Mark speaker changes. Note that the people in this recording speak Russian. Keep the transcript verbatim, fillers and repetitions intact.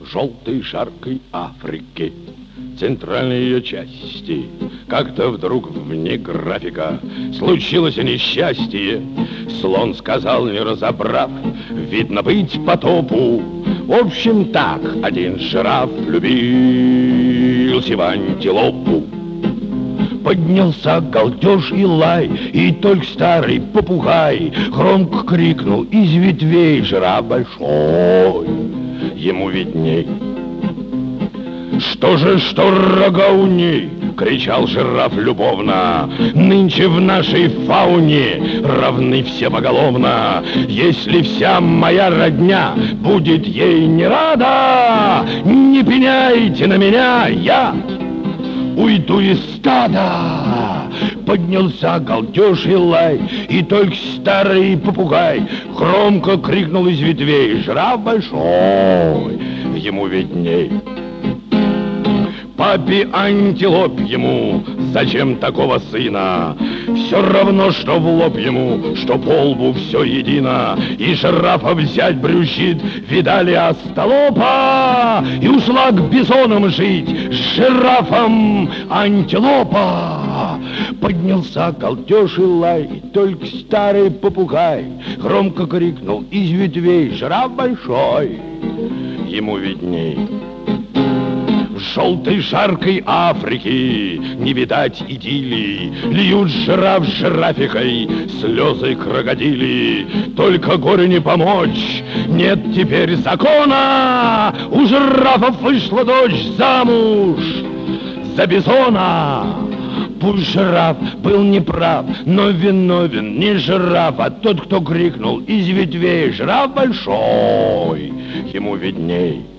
Speaker 1: желтой жаркой Африки, центральной ее части, как-то вдруг вне графика случилось несчастье. Слон сказал, не разобрав, видно быть потопу. В общем так, один жираф влюбился в антилопу. Поднялся галдеж и лай, и только старый попугай громко крикнул из ветвей: жираф большой, ему видней. Что же, что рога у ней, кричал жираф любовно, нынче в нашей фауне равны все поголовно. Если вся моя родня будет ей не рада, не пеняйте на меня, я уйду из стада. Поднялся галдеж и лай, и только старый попугай громко крикнул из ветвей: жираф большой, ему видней. Папе антилоп ему, зачем такого сына? Все равно, что в лоб ему, что по лбу, все едино. И жирафа взять брюзжит, видали остолопа, и ушла к бизонам жить с жирафом антилопа. Поднялся галдеж и лай, и только старый попугай громко крикнул из ветвей: жираф большой, ему видней. В желтой жаркой Африке не видать идиллии, льют жираф с жирафихой слезы крокодили. Только горе не помочь, нет теперь закона, у жирафов вышла дочь замуж за бизона. Пусть жираф был неправ, но виновен не жираф, а тот, кто крикнул из ветвей: жираф большой, ему видней.